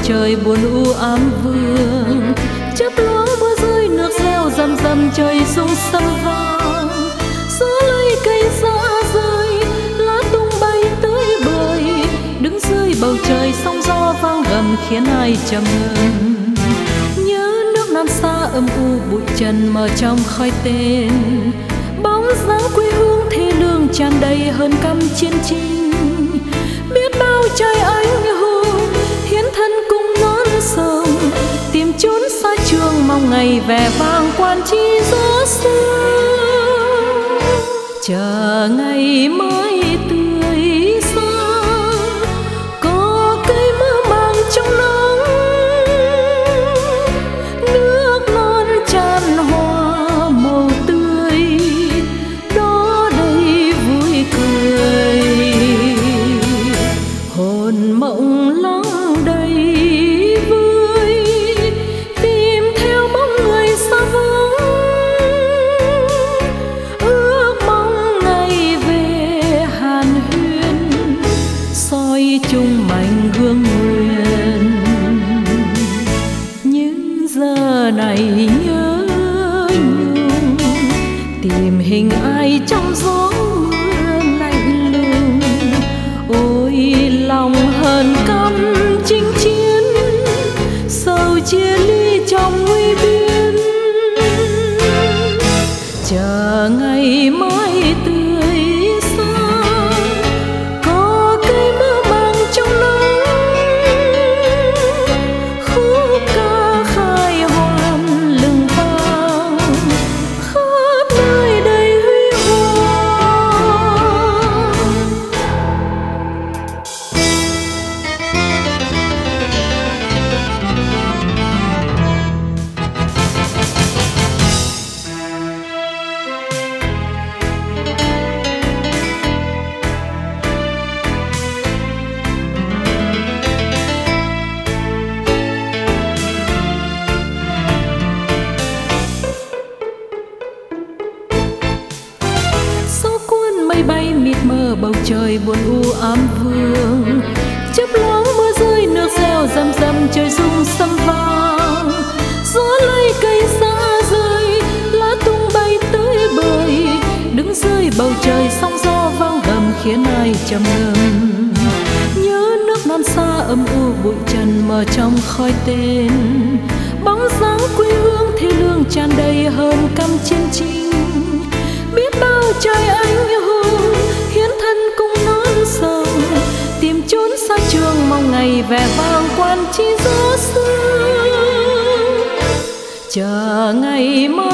trời buồn u ám vương, chớp loáng mưa rơi nước reo rầm rầm trời rung sấm vang. Gió lay cây giã rơi lá tung bay tới bời, đứng dưới bầu trời sóng gió vang gầm khiến ai trầm ngâm. Nhớ nước Nam xa âm u bụi trần mờ trong khói tên, bóng dáng quê hương thê lương tràn đầy hơn căm chiến tranh. Biết bao trời anh hùng hiến thân cùng non sông, tìm chốn xa trường mong ngày vẻ vang quan chi gió sương. Chờ ngày mới tươi sáng, có cây mơ màng trong nắng, nước non tràn hoa màu tươi, đó đây vui cười. Hồn mộng lắng đầy vui, tìm theo bóng người xa vắng, ước mong ngày về hàn huyên, soi chung mảnh hương nguyện. Nhưng giờ này nhớ nhung, tìm hình ai trong gió mưa lạnh lùng. Ôi lòng hờn căm chinh chiến, sầu chia ly trong nguy biên. Chờ ngày mai tươi sáng, có cây mơ màng trong nắng, khúc ca khai hoan lừng vang khắp nơi đầy huy hoàng. Mây bay mịt mờ bầu trời buồn u ám vương, chớp loáng mưa rơi nước reo rầm rầm trời rung sấm vang. Gió lay cây giã rơi lá tung bay tới bời, đứng dưới bầu trời sóng gió vang gầm khiến ai trầm ngâm. Nhớ nước non xa âm u bụi trần mờ trong khói tên, bóng dáng quê hương thê lương tràn đầy hơn căm chiến tranh. Biết bao trời anh hùng hiến thân cùng non sông, tìm chốn xa trường mong ngày vẻ vang quan chi gió sương. Chờ ngày mai